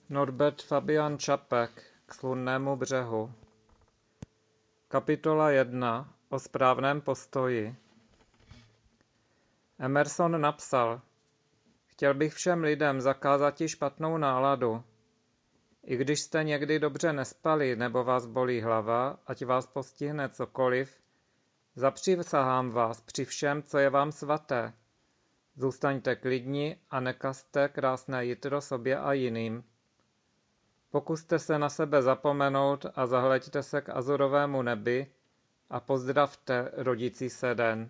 Norbert Fabian Čapek k Slunnému břehu. Kapitola 1. O správném postoji. Emerson napsal: Chtěl bych všem lidem zakázati špatnou náladu. I když jste někdy dobře nespali nebo vás bolí hlava, ať vás postihne cokoliv, zapřísahám vás při všem, co je vám svaté. Zůstaňte klidní a nekazte krásné jitro sobě a jiným. Pokuste se na sebe zapomenout a zahleďte se k azurovému nebi a pozdravte rodící se den.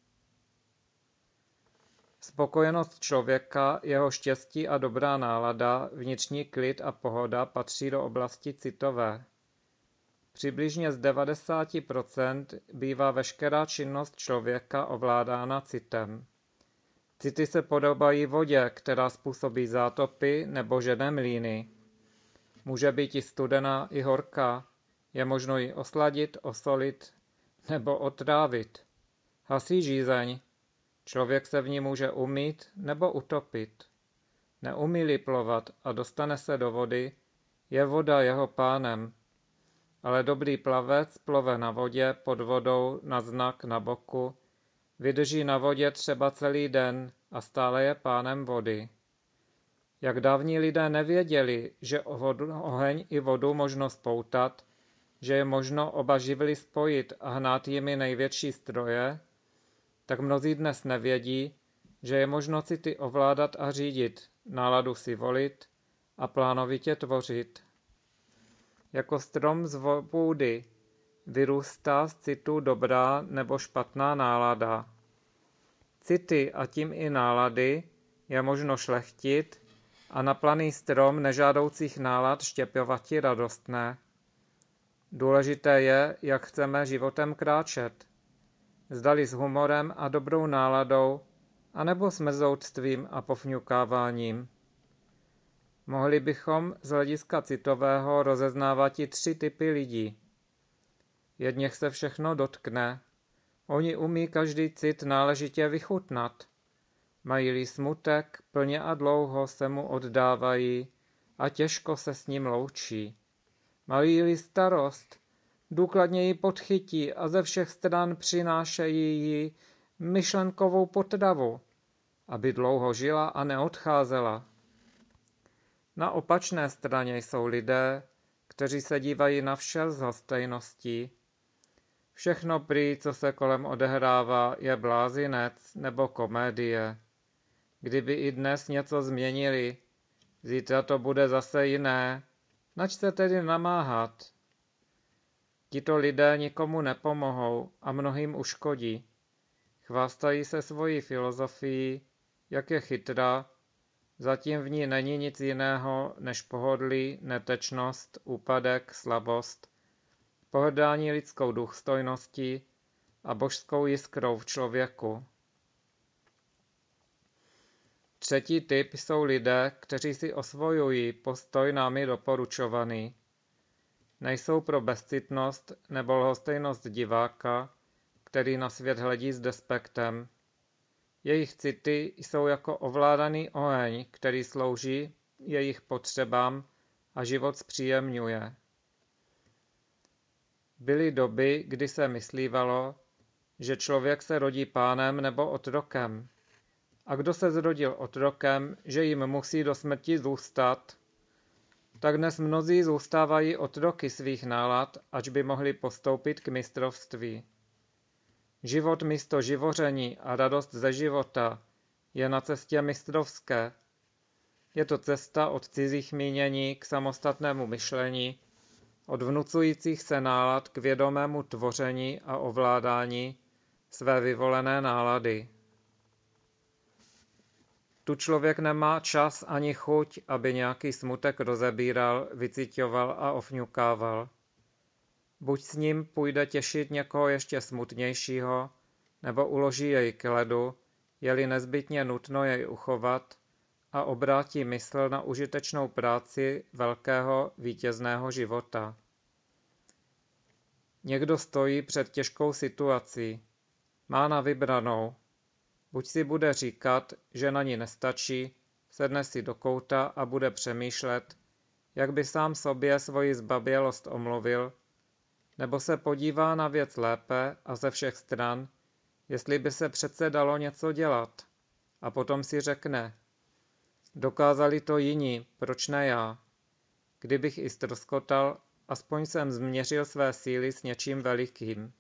Spokojenost člověka, jeho štěstí a dobrá nálada, vnitřní klid a pohoda patří do oblasti citové. Přibližně z 90% bývá veškerá činnost člověka ovládána citem. City se podobají vodě, která způsobí zátopy nebo žene mlýny. Může být i studená, i horká. Je možno ji osladit, osolit nebo otrávit. Hasí žízeň. Člověk se v ní může umýt nebo utopit. Neumí-li plovat a dostane se do vody, je voda jeho pánem. Ale dobrý plavec plove na vodě, pod vodou, na znak, na boku, vydrží na vodě třeba celý den a stále je pánem vody. Jak dávní lidé nevěděli, že oheň i vodu možno spoutat, že je možno oba živly spojit a hnát jimi největší stroje, tak mnozí dnes nevědí, že je možno city ovládat a řídit, náladu si volit a plánovitě tvořit. Jako strom z půdy vyrůstá z citu dobrá nebo špatná nálada. City a tím i nálady je možno šlechtit a na planý strom nežádoucích nálad štěpovati radostné. Důležité je, jak chceme životem kráčet. Zdali s humorem a dobrou náladou, anebo s mrzouctvím a pofňukáváním. Mohli bychom z hlediska citového rozeznávat i 3 typy lidí. Jedněch se všechno dotkne. Oni umí každý cit náležitě vychutnat. Mají-li smutek, plně a dlouho se mu oddávají a těžko se s ním loučí. Mají-li starost, důkladně ji podchytí a ze všech stran přinášejí jí myšlenkovou potravu, aby dlouho žila a neodcházela. Na opačné straně jsou lidé, kteří se dívají na vše s lhostejností. Všechno prý, co se kolem odehrává, je blázinec nebo komédie. Kdyby i dnes něco změnili, zítra to bude zase jiné, nač se tedy namáhat? Tito lidé nikomu nepomohou a mnohým uškodí. Chvástají se svojí filozofií, jak je chytrá, zatím v ní není nic jiného než pohodlí, netečnost, úpadek, slabost, pohrdání lidskou důstojností a božskou jiskrou v člověku. Třetí typ jsou lidé, kteří si osvojují postoj námi doporučovaný. Nejsou pro bezcitnost nebo lhostejnost diváka, který na svět hledí s despektem. Jejich city jsou jako ovládaný oheň, který slouží jejich potřebám a život zpříjemňuje. Byly doby, kdy se myslívalo, že člověk se rodí pánem nebo otrokem. A kdo se zrodil otrokem, že jim musí do smrti zůstat, tak dnes mnozí zůstávají otroky svých nálad, ač by mohli postoupit k mistrovství. Život místo živoření a radost ze života je na cestě mistrovské. Je to cesta od cizích mínění k samostatnému myšlení, od vnucujících se nálad k vědomému tvoření a ovládání své vyvolené nálady. Tu člověk nemá čas ani chuť, aby nějaký smutek rozebíral, vyciťoval a ofňukával. Buď s ním půjde těšit někoho ještě smutnějšího, nebo uloží jej k ledu, je-li nezbytně nutno jej uchovat, a obrátí mysl na užitečnou práci velkého vítězného života. Někdo stojí před těžkou situací. Má na vybranou. Buď si bude říkat, že na ní nestačí, sedne si do kouta a bude přemýšlet, jak by sám sobě svoji zbabělost omluvil, nebo se podívá na věc lépe a ze všech stran, jestli by se přece dalo něco dělat. A potom si řekne, dokázali to jiní, proč ne já? Kdybych i ztroskotal, aspoň jsem změřil své síly s něčím velikým.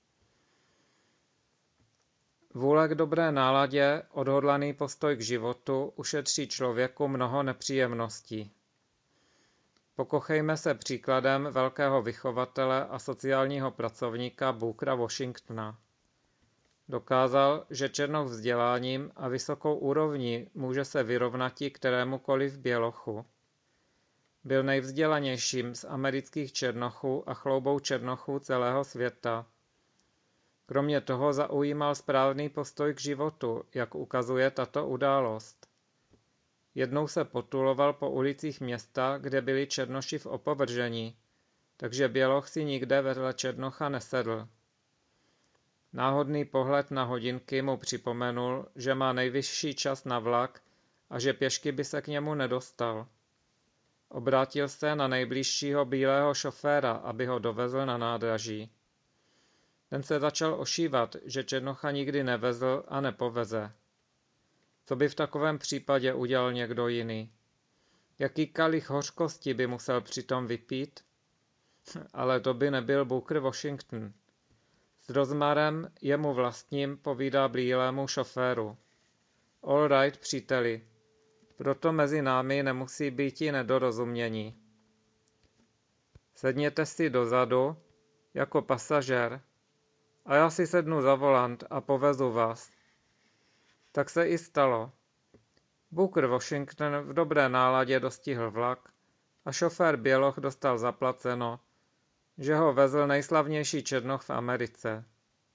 Vůle k dobré náladě, odhodlaný postoj k životu ušetří člověku mnoho nepříjemností. Pokochejme se příkladem velkého vychovatele a sociálního pracovníka Bookera Washingtona. Dokázal, že černoch vzděláním a vysokou úrovní může se vyrovnati kterémukoliv bělochu. Byl nejvzdělanějším z amerických černochů a chloubou černochů celého světa. Kromě toho zaujímal správný postoj k životu, jak ukazuje tato událost. Jednou se potuloval po ulicích města, kde byli černoši v opovržení, takže běloch si nikde vedle černocha nesedl. Náhodný pohled na hodinky mu připomenul, že má nejvyšší čas na vlak a že pěšky by se k němu nedostal. Obrátil se na nejbližšího bílého šoféra, aby ho dovezl na nádraží. Ten se začal ošívat, že černocha nikdy nevezl a nepoveze. Co by v takovém případě udělal někdo jiný? Jaký kalich hořkosti by musel přitom vypít? Ale to by nebyl Booker Washington. S rozmarem jemu vlastním povídá bílému šoféru. All right, příteli. Proto mezi námi nemusí býti nedorozumění. Sedněte si dozadu, jako pasažér, a já si sednu za volant a povezu vás. Tak se i stalo. Booker Washington v dobré náladě dostihl vlak a šofér běloch dostal zaplaceno, že ho vezl nejslavnější černoch v Americe.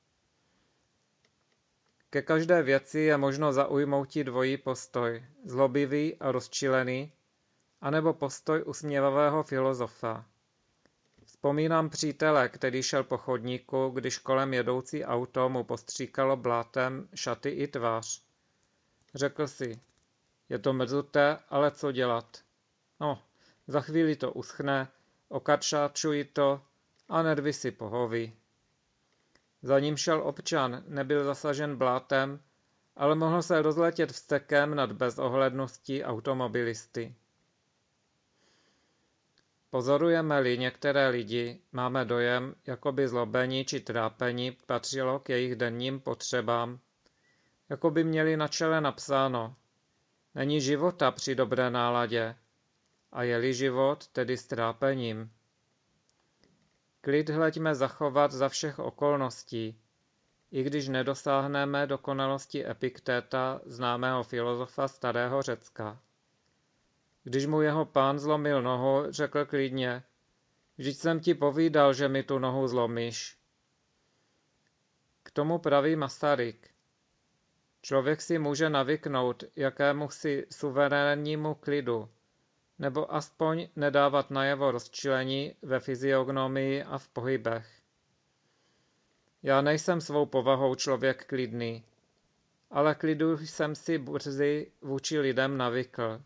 Ke každé věci je možno zaujmouti dvojí postoj, zlobivý a rozčilený, anebo postoj usměvavého filozofa. Vzpomínám přítele, který šel po chodníku, když kolem jedoucí auto mu postříkalo blátem šaty i tvář. Řekl si, je to mrzuté, ale co dělat? No, za chvíli to uschne, okačáčuji to a nervy si pohoví. Za ním šel občan, nebyl zasažen blátem, ale mohl se rozletět vztekem nad bezohledností automobilisty. Pozorujeme-li některé lidi, máme dojem, jako by zlobení či trápení patřilo k jejich denním potřebám, jako by měli na čele napsáno, není života při dobré náladě, a je-li život, tedy s trápením. Klid hleďme zachovat za všech okolností, i když nedosáhneme dokonalosti Epiktéta, známého filozofa starého Řecka. Když mu jeho pán zlomil nohu, řekl klidně, vždyť jsem ti povídal, že mi tu nohu zlomíš. K tomu praví Masaryk. Člověk si může navyknout jakémusi suverénnímu klidu, nebo aspoň nedávat najevo rozčilení ve fyziognomii a v pohybech. Já nejsem svou povahou člověk klidný, ale klidu jsem si brzy vůči lidem navykl.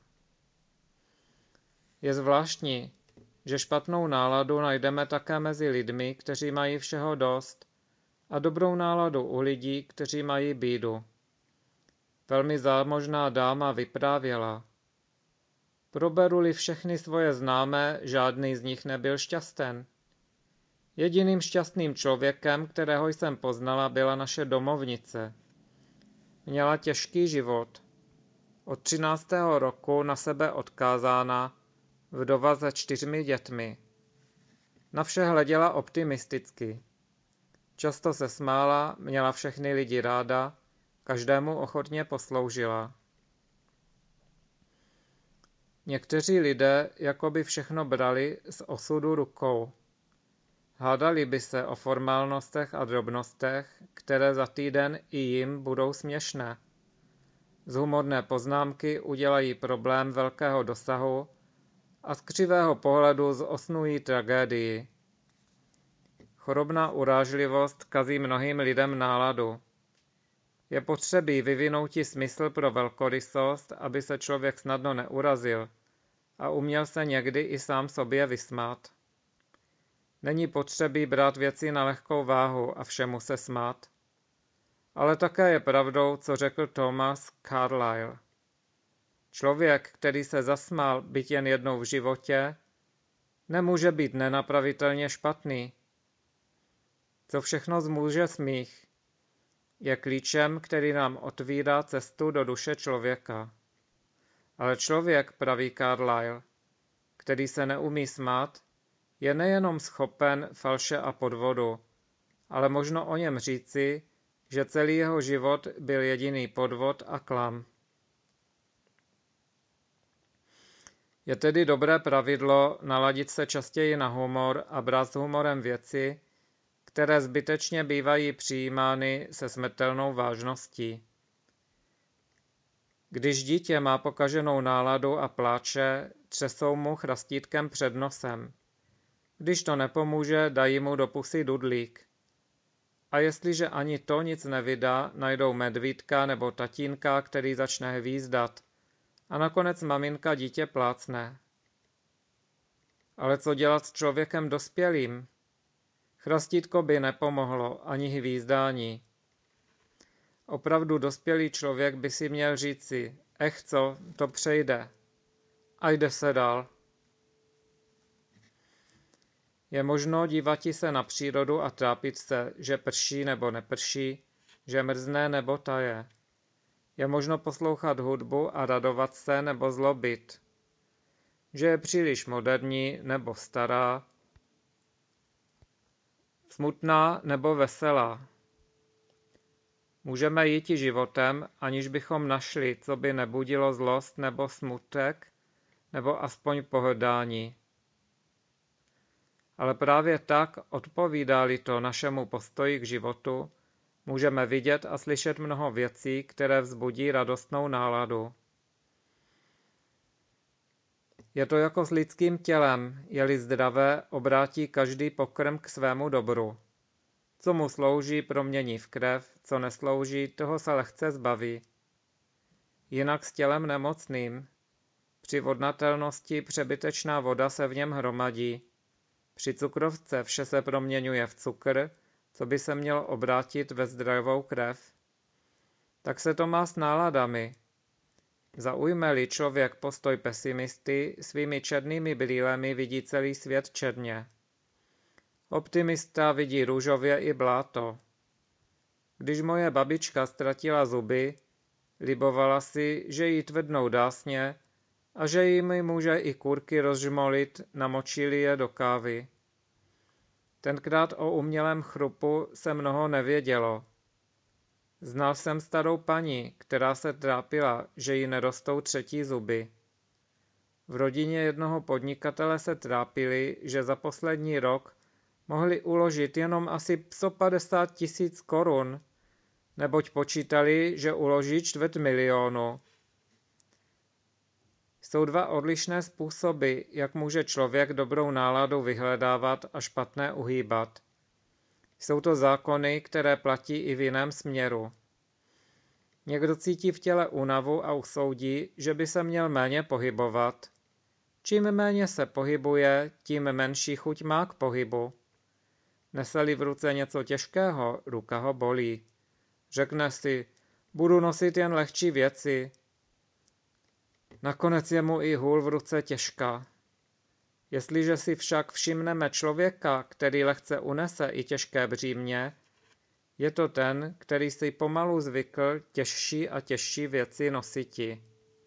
Je zvláštní, že špatnou náladu najdeme také mezi lidmi, kteří mají všeho dost, a dobrou náladu u lidí, kteří mají bídu. Velmi zámožná dáma vyprávěla. Proberu-li všechny svoje známé, žádný z nich nebyl šťasten. Jediným šťastným člověkem, kterého jsem poznala, byla naše domovnice. Měla těžký život. Od 13. roku na sebe odkázána, vdova se 4 dětmi. Na vše hleděla optimisticky. Často se smála, měla všechny lidi ráda, každému ochotně posloužila. Někteří lidé jakoby všechno brali z osudu rukou. Hádali by se o formálnostech a drobnostech, které za týden i jim budou směšné. Z humorné poznámky udělají problém velkého dosahu a z křivého pohledu zosnují tragédii. Chorobná urážlivost kazí mnohým lidem náladu. Je potřebí vyvinouti smysl pro velkorysost, aby se člověk snadno neurazil, a uměl se někdy i sám sobě vysmát. Není potřebí brát věci na lehkou váhu a všemu se smát. Ale také je pravdou, co řekl Thomas Carlyle. Člověk, který se zasmál byť jen jednou v životě, nemůže být nenapravitelně špatný. Co všechno zmůže smích, je klíčem, který nám otvírá cestu do duše člověka. Ale člověk, praví Carlyle, který se neumí smát, je nejenom schopen falše a podvodu, ale možno o něm říci, že celý jeho život byl jediný podvod a klam. Je tedy dobré pravidlo naladit se častěji na humor a brát s humorem věci, které zbytečně bývají přijímány se smrtelnou vážností. Když dítě má pokaženou náladu a pláče, třesou mu chrastítkem před nosem. Když to nepomůže, dají mu do pusy dudlík. A jestliže ani to nic nevydá, najdou medvídka nebo tatínka, který začne hvízdat. A nakonec maminka dítě plácne. Ale co dělat s člověkem dospělým? Chrastítko by nepomohlo, ani hvízdání. Opravdu dospělý člověk by si měl říci, co, to přejde. A jde se dál. Je možno dívati se na přírodu a trápit se, že prší nebo neprší, že mrzne nebo taje. Je možno poslouchat hudbu a radovat se nebo zlobit. Že je příliš moderní nebo stará, smutná nebo veselá. Můžeme jít i životem, aniž bychom našli, co by nebudilo zlost nebo smutek, nebo aspoň pohrdání. Ale právě tak, odpovídá-li to našemu postoji k životu, můžeme vidět a slyšet mnoho věcí, které vzbudí radostnou náladu. Je to jako s lidským tělem, je-li zdravé, obrátí každý pokrm k svému dobru. Co mu slouží, promění v krev, co neslouží, toho se lehce zbaví. Jinak s tělem nemocným. Při vodnatelnosti přebytečná voda se v něm hromadí. Při cukrovce vše se proměňuje v cukr, co by se mělo obrátit ve zdravou krev. Tak se to má s náladami. Zaujme-li člověk postoj pesimisty, svými černými brýlemi vidí celý svět černě. Optimista vidí růžově i bláto. Když moje babička ztratila zuby, libovala si, že jí tvrdnou dásně a že jimi může i kurky rozžmolit, namočili je do kávy. Tenkrát o umělém chrupu se mnoho nevědělo. Znal jsem starou paní, která se trápila, že jí nerostou třetí zuby. V rodině jednoho podnikatele se trápili, že za poslední rok mohli uložit jenom asi 150 000 korun, neboť počítali, že uloží 250 000. Jsou dva odlišné způsoby, jak může člověk dobrou náladu vyhledávat a špatné uhýbat. Jsou to zákony, které platí i v jiném směru. Někdo cítí v těle únavu a usoudí, že by se měl méně pohybovat. Čím méně se pohybuje, tím menší chuť má k pohybu. Nese-li v ruce něco těžkého, ruka ho bolí. Řekne si, budu nosit jen lehčí věci. Nakonec je mu i hůl v ruce těžká. Jestliže si však všimneme člověka, který lehce unese i těžké břímě, je to ten, který si pomalu zvykl těžší a těžší věci nositi.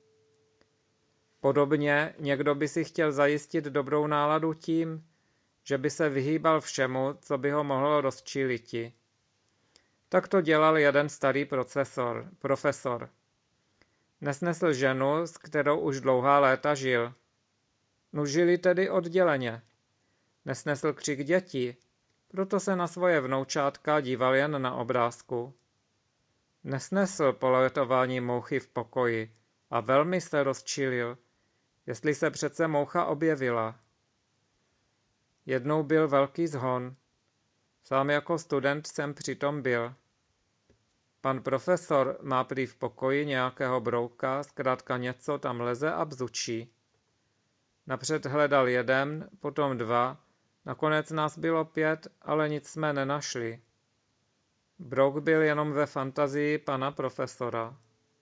Podobně někdo by si chtěl zajistit dobrou náladu tím, že by se vyhýbal všemu, co by ho mohlo rozčíliti. Tak to dělal jeden starý profesor. Nesnesl ženu, s kterou už dlouhá léta žil. Žili tedy odděleně. Nesnesl křik dětí, proto se na svoje vnoučátka díval jen na obrázku. Nesnesl poletování mouchy v pokoji a velmi se rozčílil, jestli se přece moucha objevila. Jednou byl velký zhon. Sám jako student jsem přitom byl. Pan profesor má prý v pokoji nějakého brouka, zkrátka něco tam leze a bzučí. Napřed hledal 1, potom 2, nakonec nás bylo 5, ale nic jsme nenašli. Brouk byl jenom ve fantazii pana profesora.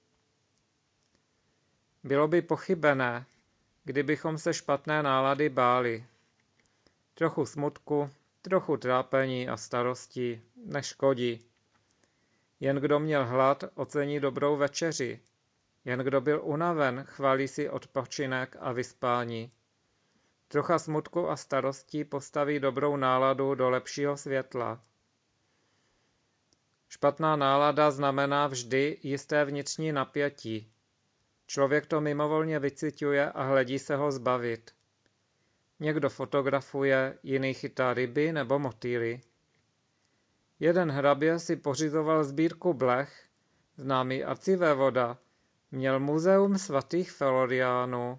Bylo by pochybené, kdybychom se špatné nálady báli. Trochu smutku, trochu trápení a starostí neškodí. Jen kdo měl hlad, ocení dobrou večeři. Jen kdo byl unaven, chválí si odpočinek a vyspání. Trocha smutku a starostí postaví dobrou náladu do lepšího světla. Špatná nálada znamená vždy jisté vnitřní napětí. Člověk to mimovolně vyciťuje a hledí se ho zbavit. Někdo fotografuje, jiný chytá ryby nebo motýly. Jeden hrabě si pořizoval sbírku blech, známý arcivévoda měl muzeum svatých Floriánů.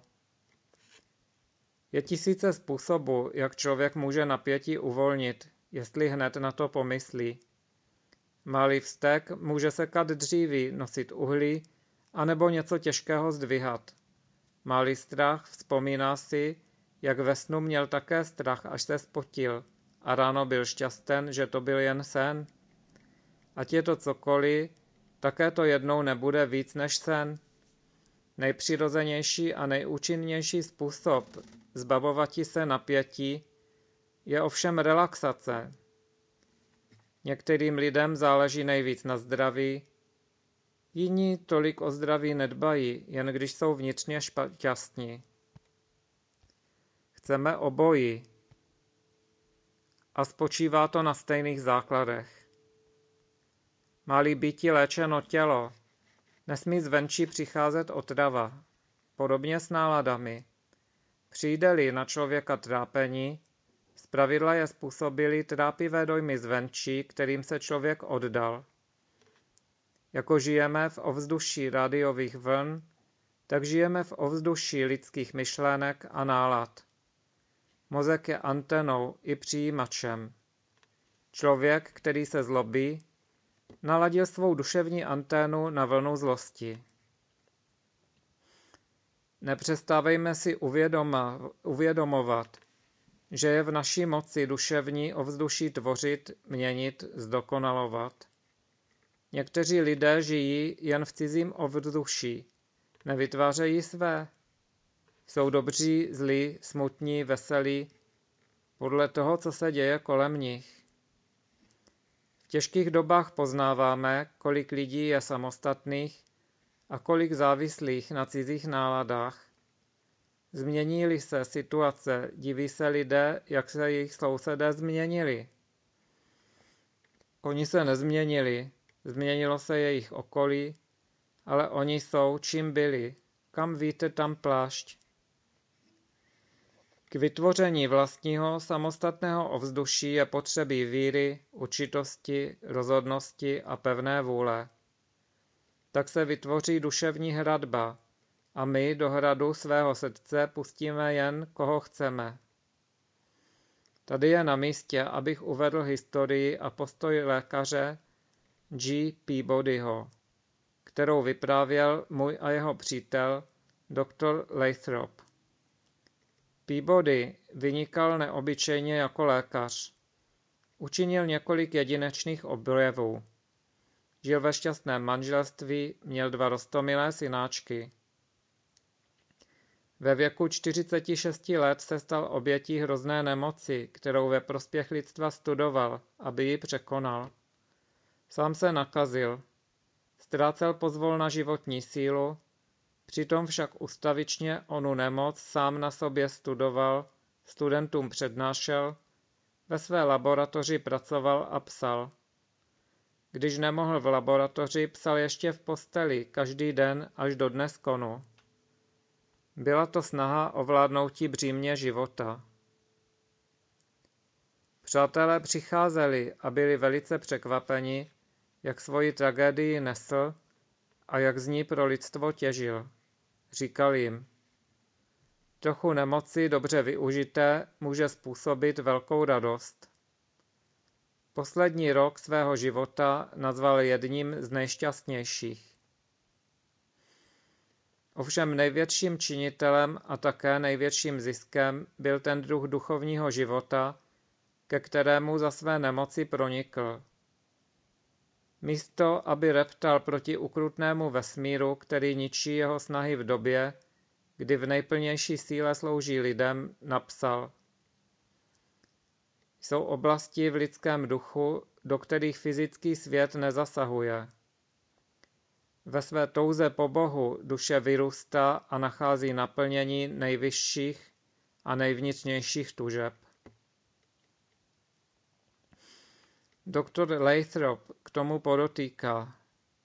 Je tisíce způsobů, jak člověk může napětí uvolnit, jestli hned na to pomyslí. Má-li vztek, může sekat dříví, nosit uhlí, anebo něco těžkého zdvihat. Má-li strach, vzpomíná si, jak ve snu měl také strach, až se zpotil, a ráno byl šťasten, že to byl jen sen. Ať je to cokoliv, také to jednou nebude víc než sen. Nejpřirozenější a nejúčinnější způsob zbavovati se napětí je ovšem relaxace. Některým lidem záleží nejvíc na zdraví, jiní tolik o zdraví nedbají, jen když jsou vnitřně šťastní. Chceme obojí. A spočívá to na stejných základech. Má-li býti léčeno tělo, nesmí zvenčí přicházet otrava. Podobně s náladami. Přijde-li na člověka trápení, zpravidla je způsobily trápivé dojmy zvenčí, kterým se člověk oddal. Jako žijeme v ovzduší rádiových vln, tak žijeme v ovzduší lidských myšlenek a nálad. Mozek je antenou i přijímačem. Člověk, který se zlobí, naladil svou duševní anténu na vlnu zlosti. Nepřestávejme si uvědomovat, že je v naší moci duševní ovzduší tvořit, měnit, zdokonalovat. Někteří lidé žijí jen v cizím ovzduší, nevytvářejí své. Jsou dobří, zlí, smutní, veselí, podle toho, co se děje kolem nich. V těžkých dobách poznáváme, kolik lidí je samostatných a kolik závislých na cizích náladách. Změní-li se situace, diví se lidé, jak se jejich sousedé změnili. Oni se nezměnili, změnilo se jejich okolí, ale oni jsou, čím byli. Kam vítr, tam plášť. K vytvoření vlastního samostatného ovzduší je potřebí víry, určitosti, rozhodnosti a pevné vůle. Tak se vytvoří duševní hradba a my do hradu svého srdce pustíme jen, koho chceme. Tady je na místě, abych uvedl historii a postoj lékaře G. Peabodyho, kterou vyprávěl můj a jeho přítel dr. Lathrop. Peabody vynikal neobyčejně jako lékař. Učinil několik jedinečných objevů. Žil ve šťastném manželství, měl 2 roztomilé synáčky. Ve věku 46 let se stal obětí hrozné nemoci, kterou ve prospěch lidstva studoval, aby ji překonal. Sám se nakazil. Ztrácel pozvolna životní sílu, přitom však ustavičně onu nemoc sám na sobě studoval, studentům přednášel, ve své laboratoři pracoval a psal. Když nemohl v laboratoři, psal ještě v posteli, každý den až do dne skonu. Byla to snaha ovládnutí břímě života. Přátelé přicházeli a byli velice překvapeni, jak svoji tragédii nesl a jak z ní pro lidstvo těžil. Říkal jim, trochu nemoci dobře využité může způsobit velkou radost. Poslední rok svého života nazval jedním z nejšťastnějších. Ovšem největším činitelem a také největším ziskem byl ten druh duchovního života, ke kterému za své nemoci pronikl. Místo, aby reptal proti ukrutnému vesmíru, který ničí jeho snahy v době, kdy v nejplnější síle slouží lidem, napsal: Jsou oblasti v lidském duchu, do kterých fyzický svět nezasahuje. Ve své touze po Bohu duše vyrůstá a nachází naplnění nejvyšších a nejvnitřnějších tužeb. Doktor Lathrop k tomu podotýká: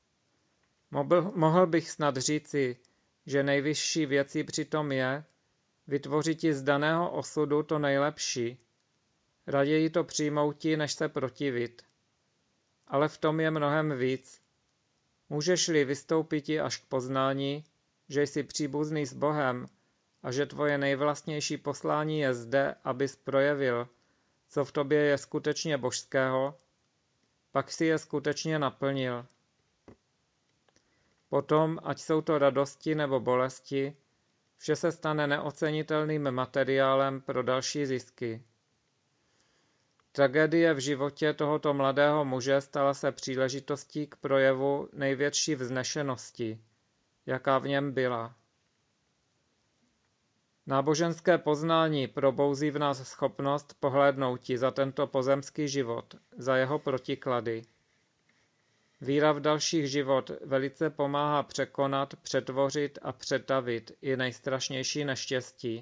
Mohl bych snad říci, že nejvyšší věcí přitom je vytvořiti z daného osudu to nejlepší, raději to přijmouti, než se protivit. Ale v tom je mnohem víc. Můžeš-li vystoupiti až k poznání, že jsi příbuzný s Bohem a že tvoje nejvlastnější poslání je zde, abys projevil, co v tobě je skutečně božského, pak si je skutečně naplnil. Potom, ať jsou to radosti nebo bolesti, vše se stane neocenitelným materiálem pro další zisky. Tragédie v životě tohoto mladého muže stala se příležitostí k projevu největší vznešenosti, jaká v něm byla. Náboženské poznání probouzí v nás schopnost pohlédnouti za tento pozemský život, za jeho protiklady. Víra v další život velice pomáhá překonat, přetvořit a přetavit i nejstrašnější neštěstí.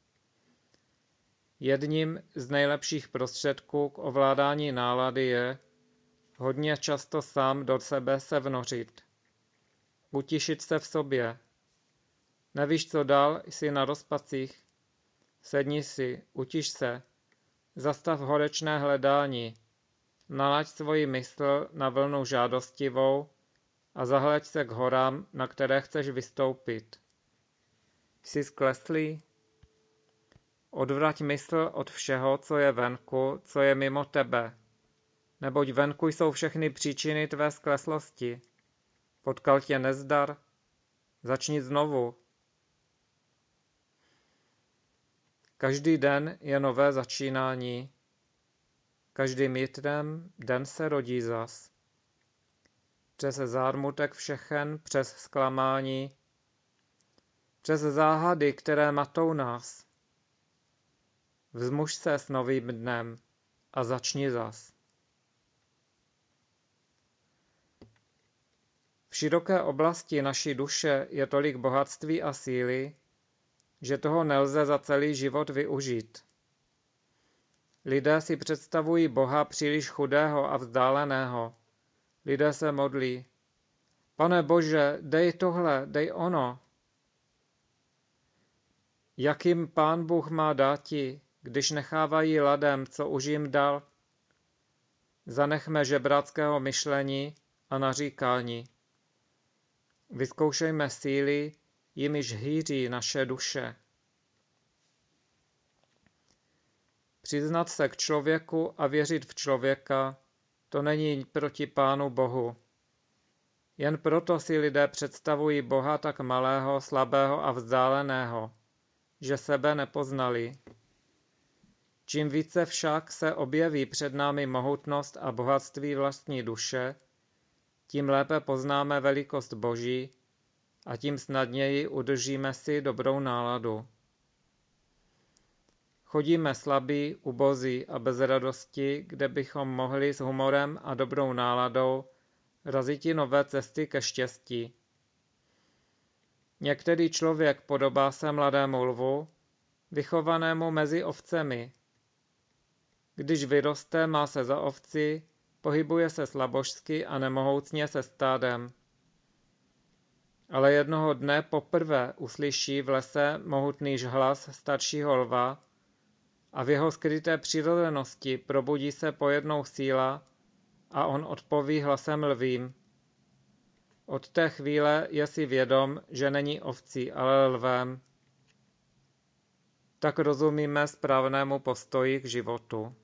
Jedním z nejlepších prostředků k ovládání nálady je hodně často sám do sebe se vnořit. Utišit se v sobě. Nevíš, co dál, jsi na rozpacích. Sedni si, utiš se. Zastav horečné hledání. Nalaď svoji mysl na vlnu žádostivou a zahleď se k horám, na které chceš vystoupit. Jsi skleslý? Odvrať mysl od všeho, co je venku, co je mimo tebe. Neboť venku jsou všechny příčiny tvé skleslosti. Potkal tě nezdar? Začni znovu. Každý den je nové začínání. Každým jitrem den se rodí zas. Přes zármutek všechen, přes zklamání, přes záhady, které matou nás. Vzmuž se s novým dnem a začni zas. V široké oblasti naší duše je tolik bohatství a síly, že toho nelze za celý život využít. Lidé si představují Boha příliš chudého a vzdáleného. Lidé se modlí: Pane Bože, dej tohle, dej ono. Jak jim Pán Bůh má dáti, když nechávají ladem, co už jim dal? Zanechme žebráckého myšlení a naříkání. Vyzkoušejme síly, jimiž hýří naše duše. Přiznat se k člověku a věřit v člověka, to není proti Pánu Bohu. Jen proto si lidé představují Boha tak malého, slabého a vzdáleného, že sebe nepoznali. Čím více však se objeví před námi mohutnost a bohatství vlastní duše, tím lépe poznáme velikost Boží a tím snadněji udržíme si dobrou náladu. Chodíme slabí, ubozí a bez radosti, kde bychom mohli s humorem a dobrou náladou raziti nové cesty ke štěstí. Některý člověk podobá se mladému lvu, vychovanému mezi ovcemi. Když vyroste, má se za ovci, pohybuje se slabožsky a nemohoucně se stádem. Ale jednoho dne poprvé uslyší v lese mohutný hlas staršího lva a v jeho skryté přirozenosti probudí se pojednou síla a on odpoví hlasem lvím. Od té chvíle je si vědom, že není ovcí, ale lvem. Tak rozumíme správnému postoji k životu.